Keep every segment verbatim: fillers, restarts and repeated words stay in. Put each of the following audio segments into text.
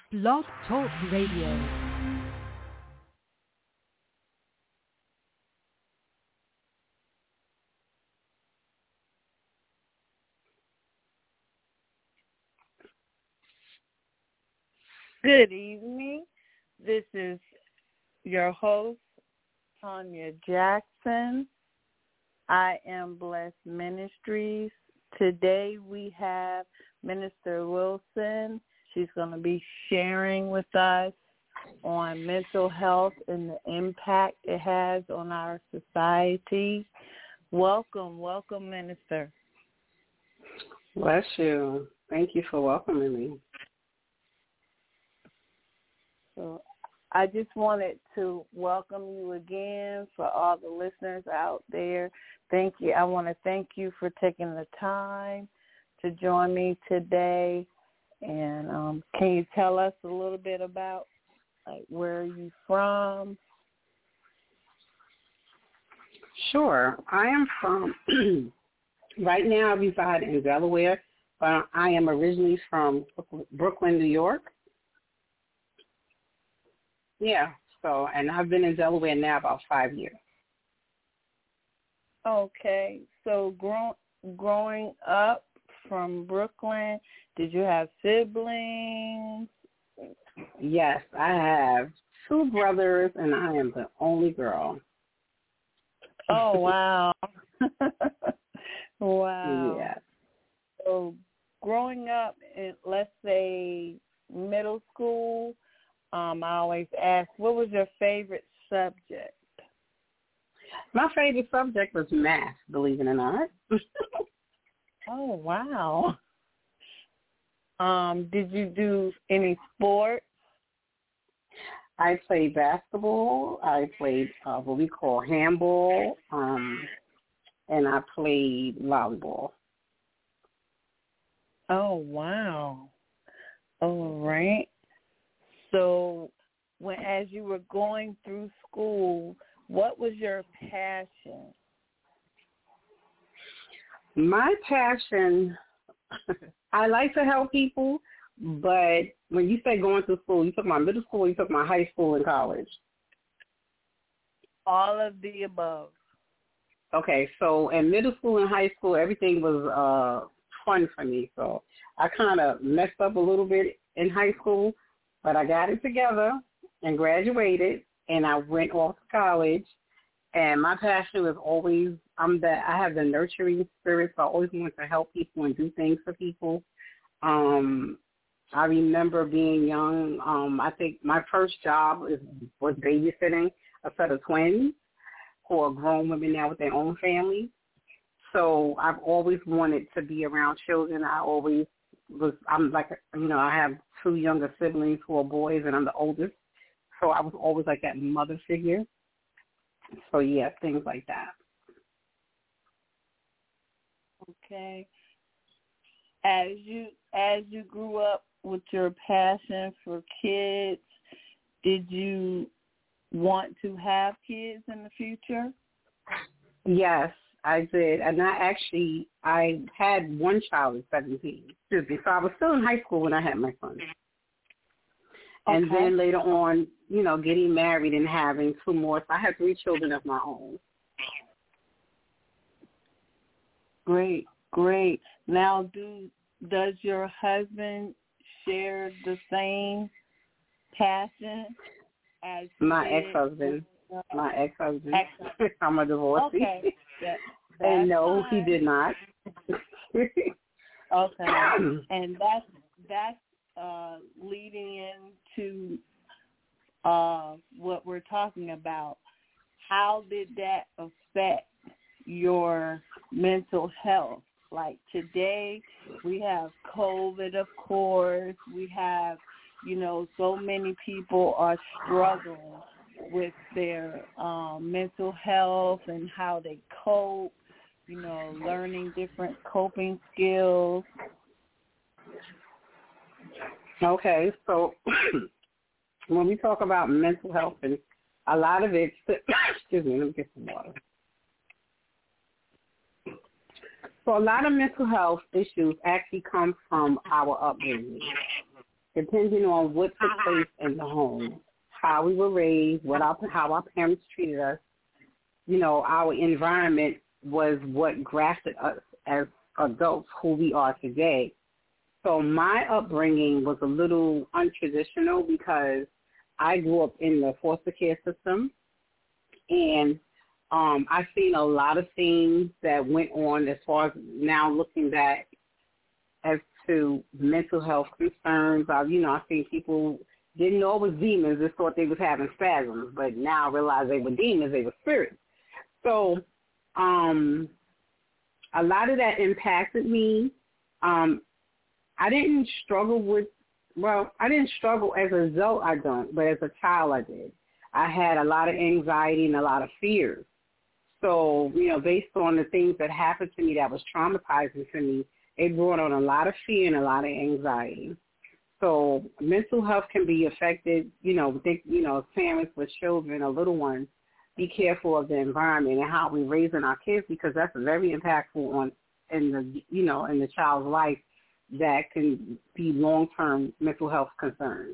Blog Talk Radio. Good evening. This is your host, Tanya Jackson. I am Blessed Ministries. Today we have Minister Wilson. She's going to be sharing with us on mental health and the impact it has on our society. Welcome, welcome, Minister. Bless you. Thank you for welcoming me. So I just wanted to welcome you again for all the listeners out there. Thank you. I want to thank you for taking the time to join me today. And um, can you tell us a little bit about like where are you from? Sure. I am from, right now I reside in Delaware, but I am originally from Brooklyn, New York. Yeah, so, and I've been in Delaware now about five years. Okay, so grow, growing up from Brooklyn, did you have siblings? Yes, I have two brothers, and I am the only girl. Oh, wow. Wow. Yeah. So growing up in, let's say, middle school, um, I always ask, what was your favorite subject? My favorite subject was math, believe it or not. Oh, wow. Um, did you do any sports? I played basketball. I played uh, what we call handball, um, and I played volleyball. Oh, wow. All right. So when as you were going through school, what was your passion? My passion, I like to help people, but when you say going through school, you took my middle school, you took my high school and college. All of the above. Okay, so in middle school and high school, everything was uh, fun for me. So I kind of messed up a little bit in high school, but I got it together and graduated, and I went off to college. And my passion was always, I'm the, I have the nurturing spirit, so I always want to help people and do things for people. Um, I remember being young. Um, I think my first job is, was babysitting a set of twins who are grown women now with their own families. So I've always wanted to be around children. I always was, I'm like, you know, I have two younger siblings who are boys, and I'm the oldest. So I was always like that mother figure. So, yeah, things like that. Okay. As you as you grew up with your passion for kids, did you want to have kids in the future? Yes, I did. And I actually, I had one child at seventeen. Excuse me. So I was still in high school when I had my son. And Okay. then later on, you know, getting married and having two more. So I had three children of my own. Great, great. Now, do does your husband share the same passion as my did? ex-husband? My ex-husband. Ex-husband. I'm a divorcee. Okay. That, and no, fine. he did not. Okay. And that's that's uh, leading into uh, what we're talking about. How did that affect your mental health? Like today, we have COVID, of course. We have, you know, so many people are struggling with their um, mental health and how they cope, you know, learning different coping skills. Okay, so when we talk about mental health, and a lot of it, excuse me, let me get some water. So a lot of mental health issues actually come from our upbringing. depending on what took place in the home, how we were raised, what our, how our parents treated us, you know, our environment was what grafted us as adults who we are today. So my upbringing was a little untraditional because I grew up in the foster care system, and um, I've seen a lot of things that went on as far as now looking back as to mental health concerns. I, you know, I've seen people didn't know it was demons, just thought they was having spasms, but now I realize they were demons, they were spirits. So um, a lot of that impacted me. Um, I didn't struggle with, well, I didn't struggle as an adult, I don't, but as a child I did. I had a lot of anxiety and a lot of fears. So, you know, based on the things that happened to me that was traumatizing to me, it brought on a lot of fear and a lot of anxiety. So mental health can be affected, you know, think, you know, parents with children or little ones, be careful of the environment and how we're raising our kids, because that's very impactful on in the, you know, in the child's life. That can be long-term mental health concerns.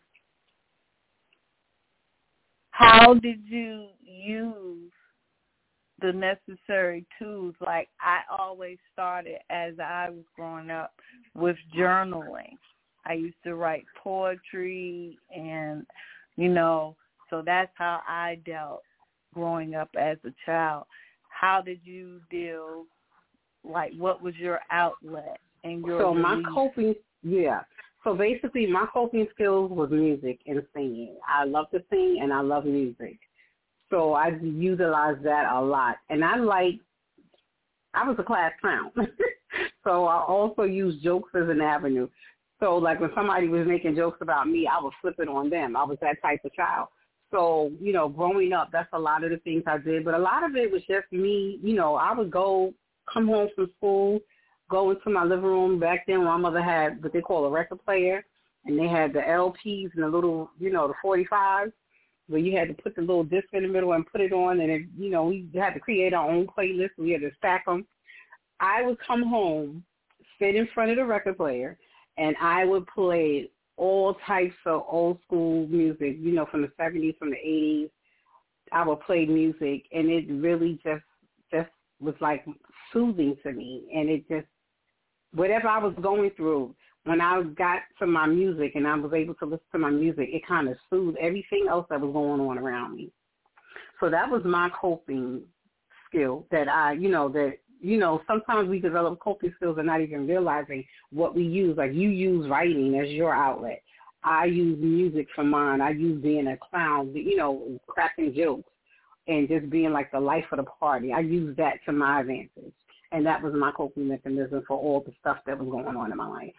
How did you use the necessary tools? Like I always started as I was growing up with journaling. I used to write poetry and, you know, so that's how I dealt growing up as a child. How did you deal, like what was your outlet? So my coping, yeah. So basically my coping skills was music and singing. I love to sing and I love music. So I utilized that a lot. And I like, I was a class clown. So I also used jokes as an avenue. So like when somebody was making jokes about me, I would flip it on them. I was that type of child. So, you know, growing up, that's a lot of the things I did. But a lot of it was just me, you know, I would go, come home from school, go into my living room. Back then, my mother had what they call a record player, and they had the L Ps and the little, you know, the forty-fives, where you had to put the little disc in the middle and put it on, and, it, you know, we had to create our own playlist. We had to stack them. I would come home, sit in front of the record player, and I would play all types of old school music, you know, from the seventies, from the eighties. I would play music, and it really just just was like soothing to me, and it just, whatever I was going through, when I got to my music and I was able to listen to my music, it kind of soothed everything else that was going on around me. So that was my coping skill that I, you know, that, you know, sometimes we develop coping skills and not even realizing what we use. Like you use writing as your outlet. I use music for mine. I use being a clown, you know, cracking jokes and just being like the life of the party. I use that to my advantage. And that was my coping mechanism for all the stuff that was going on in my life.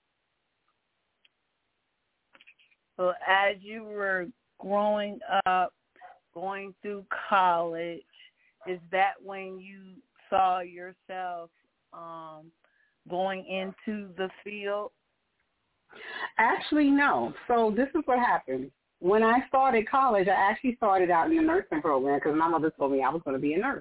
So as you were growing up, going through college, is that when you saw yourself um, going into the field? Actually, no. So this is what happened. When I started college, I actually started out in the nursing program because my mother told me I was going to be a nurse.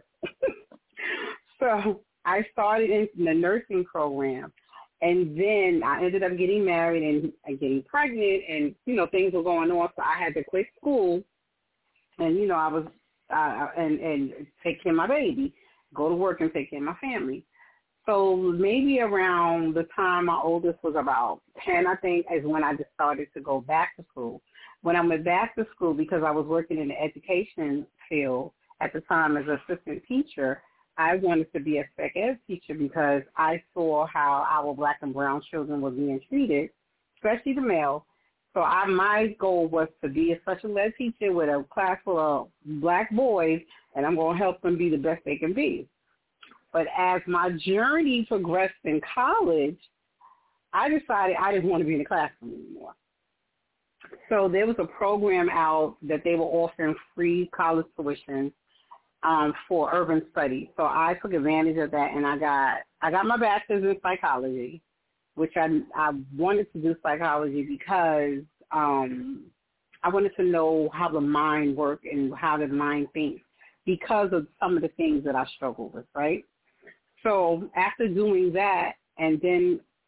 So I started in the nursing program, and then I ended up getting married and, and getting pregnant, and, you know, things were going on, so I had to quit school, and, you know, I was, uh, and, and take care of my baby, go to work and take care of my family. So maybe around the time my oldest was about ten, I think, is when I just started to go back to school. When I went back to school, because I was working in the education field at the time as an assistant teacher, I wanted to be a spec ed teacher because I saw how our black and brown children were being treated, especially the male. So I, my goal was to be a special ed teacher with a class full of black boys, and I'm going to help them be the best they can be. But as my journey progressed in college, I decided I didn't want to be in the classroom anymore. So there was a program out that they were offering free college tuition um, for urban studies. So I took advantage of that, and I got I got my bachelor's in psychology, which I I wanted to do psychology because um, I wanted to know how the mind works and how the mind thinks because of some of the things that I struggle with, right? So after doing that, and then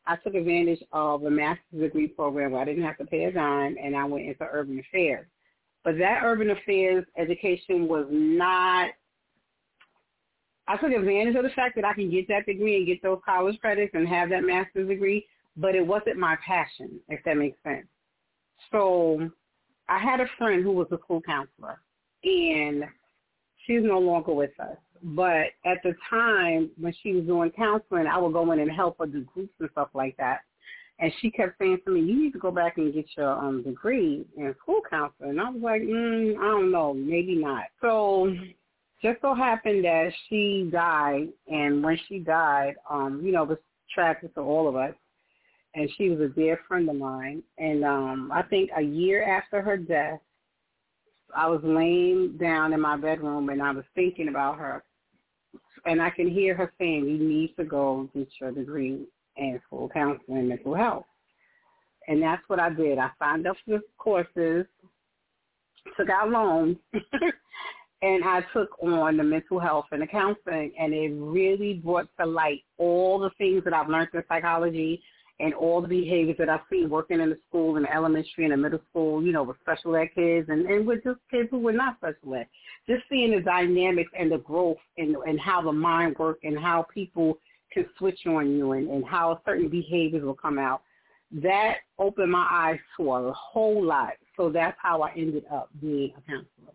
I took advantage of a master's degree program where I didn't have to pay a dime, and I went into urban affairs. But that urban affairs education was not, I took advantage of the fact that I can get that degree and get those college credits and have that master's degree, but it wasn't my passion, if that makes sense. So I had a friend who was a school counselor, and she's no longer with us. But at the time when she was doing counseling, I would go in and help her do groups and stuff like that. And she kept saying to me, you need to go back and get your um, degree in school counseling. And I was like, mm, I don't know, maybe not. So just so happened that she died, and when she died, um, you know, it was tragic to all of us. And she was a dear friend of mine. And um, I think a year after her death, I was laying down in my bedroom, and I was thinking about her. And I can hear her saying, you need to go get your degree in school counseling and mental health. And that's what I did. I signed up for courses, took out loans, and I took on the mental health and the counseling, and it really brought to light all the things that I've learned in psychology and all the behaviors that I've seen working in the school, in the elementary and the middle school, you know, with special ed kids and, and with just kids who were not special ed. Just seeing the dynamics and the growth and, and how the mind works and how people can switch on you and, and how certain behaviors will come out. That opened my eyes to a whole lot. So that's how I ended up being a counselor.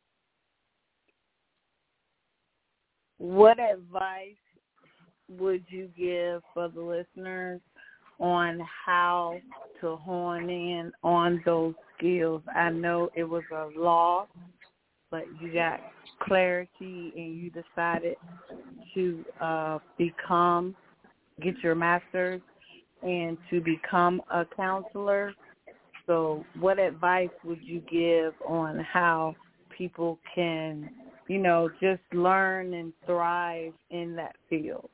What advice would you give for the listeners on how to hone in on those skills? I know it was a loss, but you got clarity and you decided to uh, become, get your master's and to become a counselor. So what advice would you give on how people can, you know, just learn and thrive in that field?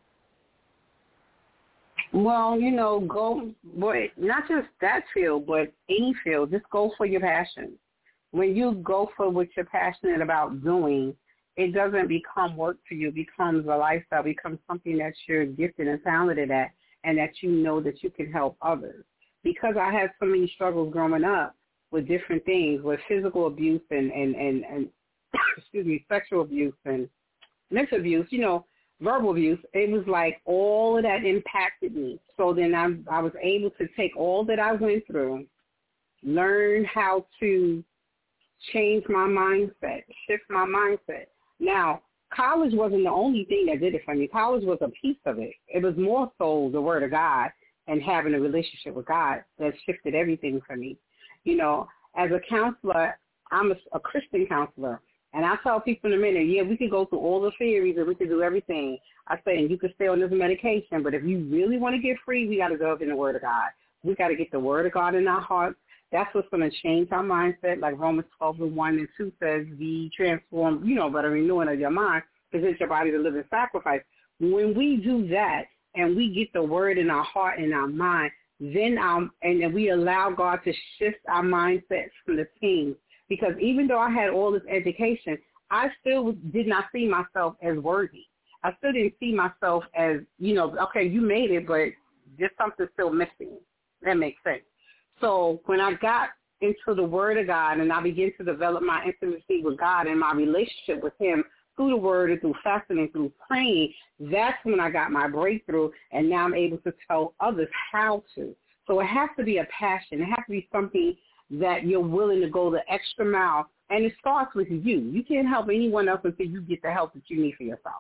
Well, you know, go, boy, not just that field, but any field. Just go for your passion. When you go for what you're passionate about doing, it doesn't become work for you. It becomes a lifestyle. It becomes something that you're gifted and talented at, and that you know that you can help others. Because I had so many struggles growing up with different things, with physical abuse and, and, and, and excuse me, sexual abuse and mental abuse, you know, verbal abuse, it was like all of that impacted me. So then I, I was able to take all that I went through, learn how to change my mindset, shift my mindset. Now, college wasn't the only thing that did it for me. College was a piece of it. It was more so the Word of God and having a relationship with God that shifted everything for me. You know, as a counselor, I'm a, a Christian counselor. And I tell people in a minute, yeah, we could go through all the theories and we could do everything. I say, and you could stay on this medication, but if you really want to get free, we got to go in the Word of God. We got to get the Word of God in our hearts. That's what's going to change our mindset. Like Romans twelve and one and two says, be transformed, you know, by the renewing of your mind, present your body to live in sacrifice. When we do that and we get the Word in our heart and our mind, then um, and then we allow God to shift our mindsets from the things. Because even though I had all this education, I still did not see myself as worthy. I still didn't see myself as, you know, okay, you made it, but there's something still missing. That makes sense. So when I got into the Word of God and I began to develop my intimacy with God and my relationship with Him through the Word and through fasting and through praying, that's when I got my breakthrough, and now I'm able to tell others how to. So it has to be a passion. It has to be something that you're willing to go the extra mile, and it starts with you. You can't help anyone else until you get the help that you need for yourself.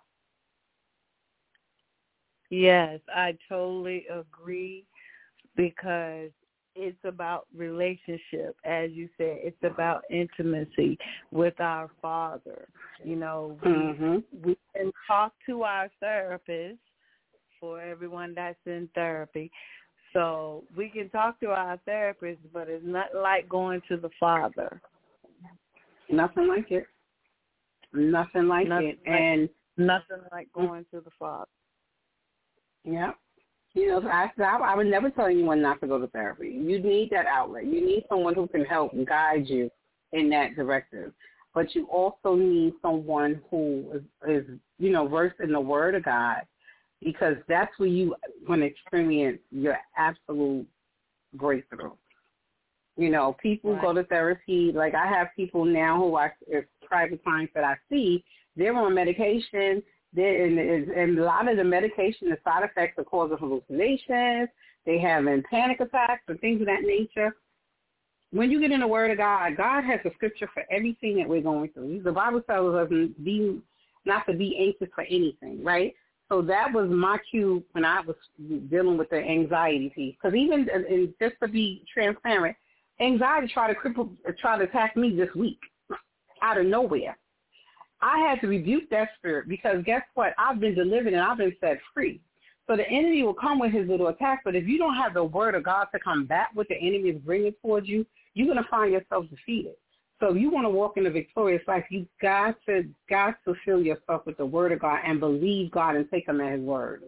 Yes, I totally agree, because it's about relationship. As you said, it's about intimacy with our Father. You know, we, mm-hmm. we can talk to our therapist, for everyone that's in therapy. So we can talk to our therapist, but it's not like going to the Father. Nothing like it. Nothing like nothing it. Like, and nothing like going to the Father. Yeah. You know, I, I would never tell anyone not to go to therapy. You need that outlet. You need someone who can help guide you in that directive. But you also need someone who is, is you know, versed in the Word of God because that's where you going to experience your absolute breakthrough. You know, people Right. go to therapy. Like I have people now who I, it's private clients that I see, they're on medication. They're in, and a lot of the medication, the side effects are causing hallucinations. They having panic attacks and things of that nature. When you get in the Word of God, God has a scripture for everything that we're going through. The Bible tells us be, not to be anxious for anything, right? So that was my cue when I was dealing with the anxiety piece. Because even, and just to be transparent, anxiety tried to cripple, tried to attack me this week out of nowhere. I had to rebuke that spirit because guess what? I've been delivered and I've been set free. So the enemy will come with his little attacks, but if you don't have the Word of God to combat what the enemy is bringing towards you, you're going to find yourself defeated. So if you want to walk in a victorious life, you got to got to fill yourself with the Word of God and believe God and take him at his word.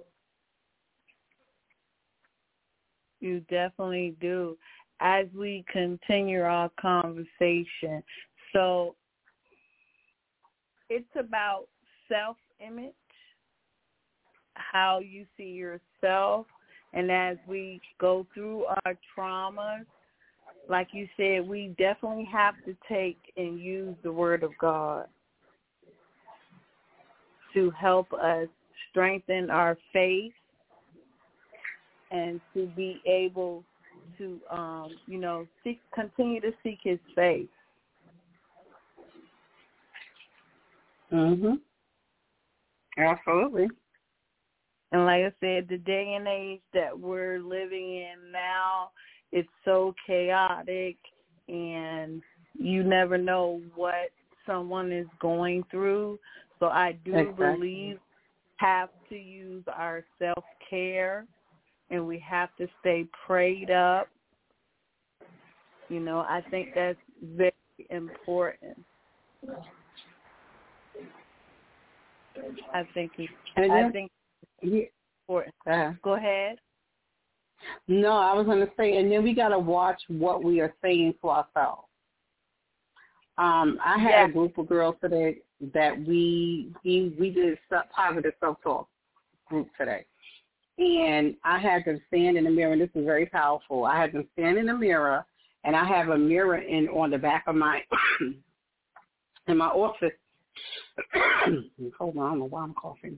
You definitely do. As we continue our conversation, so it's about self-image, how you see yourself, and as we go through our traumas, like you said, we definitely have to take and use the Word of God to help us strengthen our faith and to be able to, um, you know, seek, continue to seek his face. Mhm. Absolutely. And like I said, the day and age that we're living in now, it's so chaotic, and you never know what someone is going through. So I do Exactly. believe have to use our self-care, and we have to stay prayed up. You know, I think that's very important. I think it's, And I then, think yeah, it's important. uh, Go ahead. no, I was going to say, and then we got to watch what we are saying to ourselves. Um, I had Yeah. a group of girls today that we we, we did a positive self-talk group today. And I had them stand in the mirror, and this is very powerful. I had them stand in the mirror, and I have a mirror in on the back of my in my office. Hold on, I don't know why I'm coughing.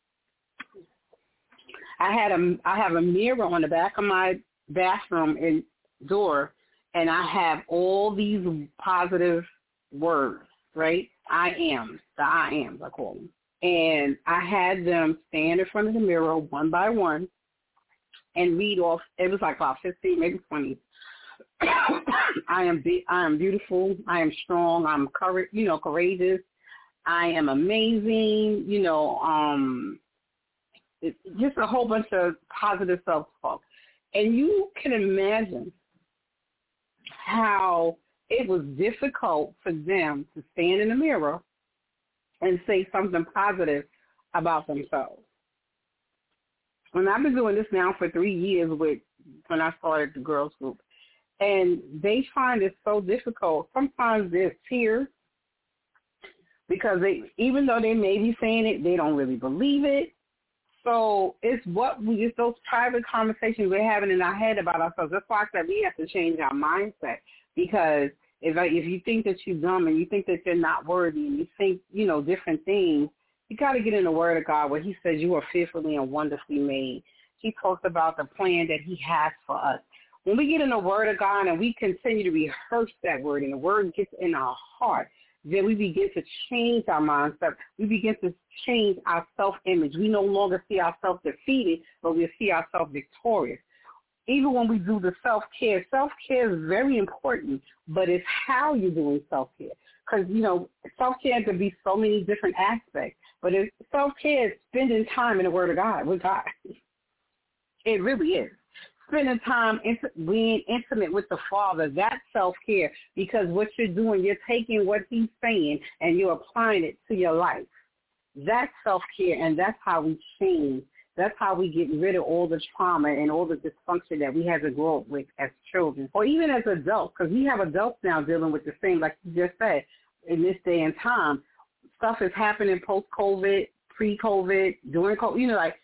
I had a I have a mirror on the back of my bathroom and door, and I have all these positive words, right? I am, the I am, I call them. And I had them stand in front of the mirror one by one and read off. It was like about fifteen, maybe twenty. I am be, I am beautiful. I am strong. I'm courage, you know, courageous. I am amazing. You know, um, it's just a whole bunch of positive self-talk. And you can imagine how it was difficult for them to stand in the mirror and say something positive about themselves. And I've been doing this now for three years with when I started the girls group, and they find it so difficult. Sometimes there's tears because they, even though they may be saying it, they don't really believe it. So it's what we, it's those private conversations we're having in our head about ourselves. That's why I said we have to change our mindset, because if I, if you think that you're dumb and you think that you're not worthy and you think, you know, different things, you got to get in the Word of God where he says you are fearfully and wonderfully made. He talks about the plan that he has for us. When we get in the Word of God and we continue to rehearse that word and the word gets in our heart, then we begin to change our mindset. We begin to change our self-image. We no longer see ourselves defeated, but we see ourselves victorious. Even when we do the self-care, self-care is very important, but it's how you're doing self-care. Because, you know, self-care can be so many different aspects, but it's, self-care is spending time in the Word of God with God. It really is. Spending time int- being intimate with the Father, that's self-care, because what you're doing, you're taking what he's saying and you're applying it to your life. That's self-care, and that's how we change. That's how we get rid of all the trauma and all the dysfunction that we had to grow up with as children, or even as adults, because we have adults now dealing with the same, like you just said, in this day and time. Stuff is happening post-COVID, pre-COVID, during COVID, you know, like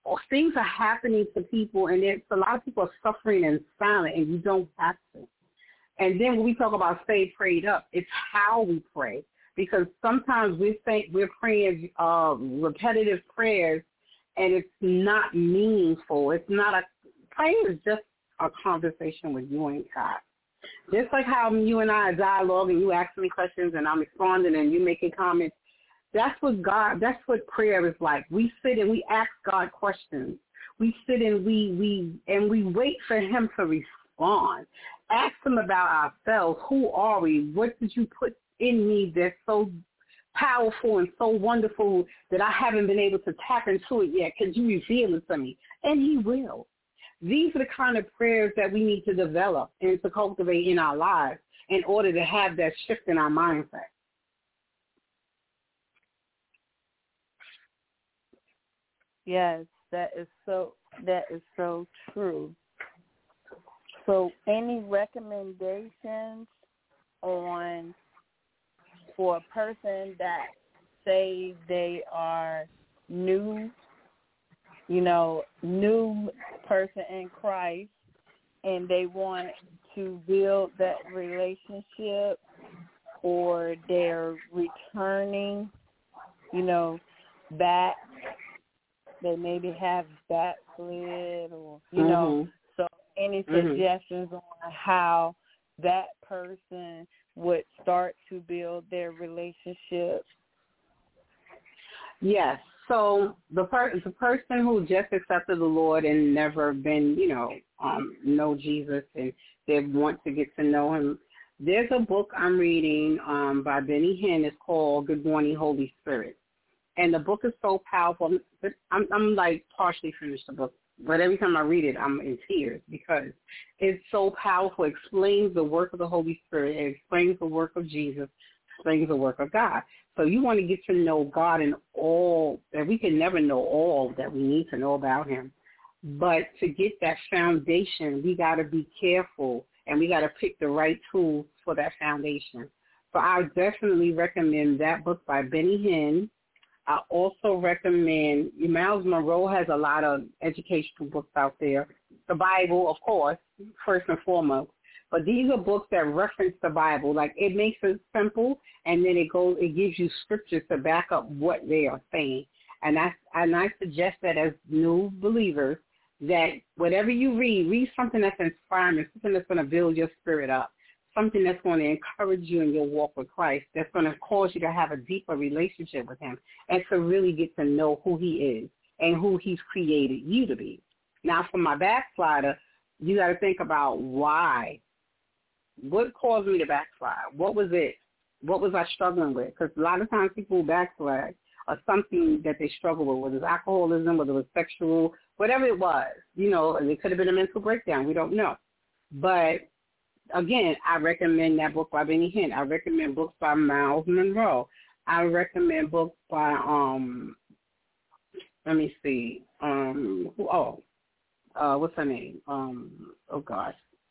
things are happening to people, and there's a lot of people are suffering in silence, and you don't have to. And then when we talk about stay prayed up, it's how we pray, because sometimes we think we're praying uh, repetitive prayers, and it's not meaningful. It's not a prayer is just a conversation with you and God. Just like how you and I dialogue, and you ask me questions, and I'm responding, and you making comments. That's what God, that's what prayer is like. We sit and we ask God questions. We sit and we, we and we wait for him to respond. Ask him about ourselves. Who are we? What did you put in me that's so powerful and so wonderful that I haven't been able to tap into it yet? Could you reveal it to me? And he will. These are the kind of prayers that we need to develop and to cultivate in our lives in order to have that shift in our mindset. Yes, that is so that is so true. So any recommendations on for a person that say they are new, you know, new person in Christ, and they want to build that relationship, or they're returning, you know, back. They maybe have backslid, or, you mm-hmm. know, so any suggestions mm-hmm. on how that person would start to build their relationship? Yes. So the, per- the person who just accepted the Lord and never been, you know, um, know Jesus, and they want to get to know him, there's a book I'm reading um, by Benny Hinn. It's called Good Morning, Holy Spirit. And the book is so powerful. I'm, I'm like partially finished the book, but every time I read it, I'm in tears because it's so powerful. It explains the work of the Holy Spirit. It explains the work of Jesus. Explains the work of God. So you want to get to know God in all, that we can never know all that we need to know about him. But to get that foundation, we got to be careful, and we got to pick the right tools for that foundation. So I definitely recommend that book by Benny Hinn. I also recommend, Miles Monroe has a lot of educational books out there. The Bible, of course, first and foremost. But these are books that reference the Bible. Like, it makes it simple, and then it goes, it gives you scriptures to back up what they are saying. And I, and I suggest that as new believers, that whatever you read, read something that's inspiring, something that's going to build your spirit up, something that's going to encourage you in your walk with Christ, that's going to cause you to have a deeper relationship with him and to really get to know who he is and who he's created you to be. Now, for my backslider, you got to think about why. What caused me to backslide? What was it? What was I struggling with? Because a lot of times people who backslide are something that they struggle with, whether it's alcoholism, whether it was sexual, whatever it was. You know, it could have been a mental breakdown. We don't know. But again, I recommend that book by Benny Hinn. I recommend books by Miles Monroe. I recommend books by, um, let me see, um, who, oh, uh, what's her name? Um, oh, gosh.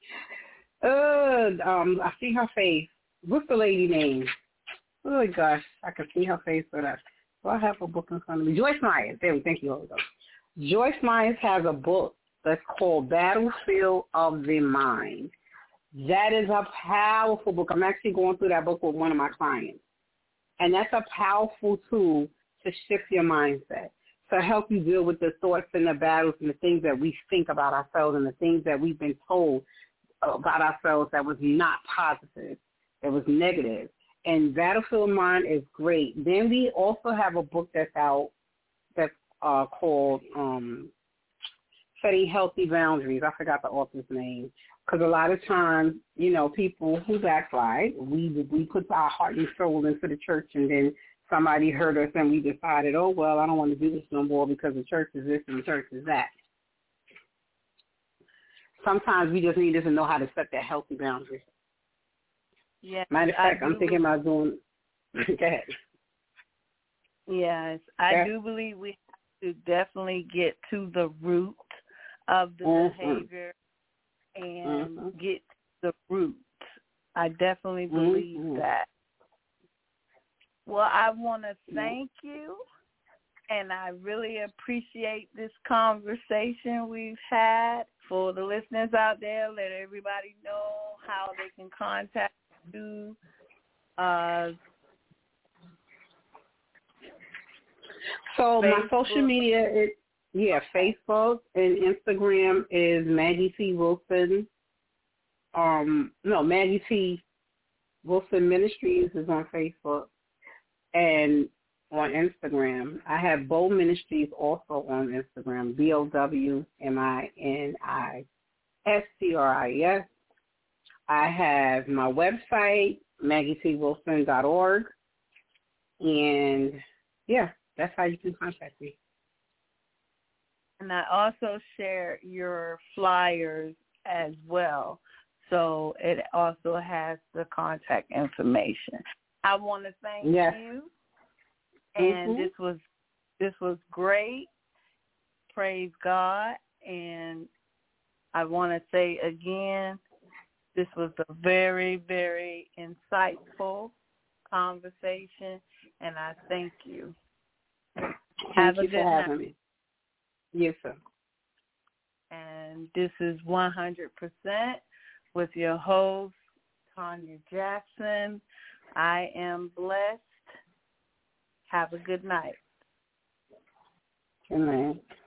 Uh, um, I see her face. What's the lady name? Oh, gosh, I can see her face. So that, so I have a book in front of me. Joyce Myers. There we Thank you, Holy Ghost. Joyce Myers has a book that's called Battlefield of the Mind. That is a powerful book. I'm actually going through that book with one of my clients. And that's a powerful tool to shift your mindset, to help you deal with the thoughts and the battles and the things that we think about ourselves and the things that we've been told about ourselves that was not positive, that was negative. And Battlefield of Mind is great. Then we also have a book that's out that's uh, called um, Setting Healthy Boundaries. I forgot the author's name. Because a lot of times, you know, people who backslide, we we put our heart and soul into the church, and then somebody hurt us, and we decided, oh, well, I don't want to do this no more because the church is this and the church is that. Sometimes we just need to know how to set that healthy boundary. Yes, Matter of fact, I'm thinking about doing, go ahead. Yes, I yeah. do believe we have to definitely get to the root of the mm-hmm. behavior and mm-hmm. get the root. I definitely believe mm-hmm. that. Well, I want to thank you And I really appreciate this conversation we've had. For the listeners out there, let everybody know how they can contact you. Uh, so Facebook. my social media is, yeah, Facebook and Instagram is Maggie T. Wilson. Um, no, Maggie T. Wilson Ministries is on Facebook. And on Instagram, I have Bow Ministries also on Instagram, B O W M I N I S T R I S. I have my website, maggie t wilson dot org. And, yeah, that's how you can contact me. And I also share your flyers as well. So it also has the contact information. I want to thank yes. you. And mm-hmm. this was this was great. Praise God. And I want to say again, this was a very, very insightful conversation, and I thank you. Thank Have you a good for having night. me. Yes, sir. And this is one hundred percent with your host, Tanya Jackson. I am blessed. Have a good night. Good night.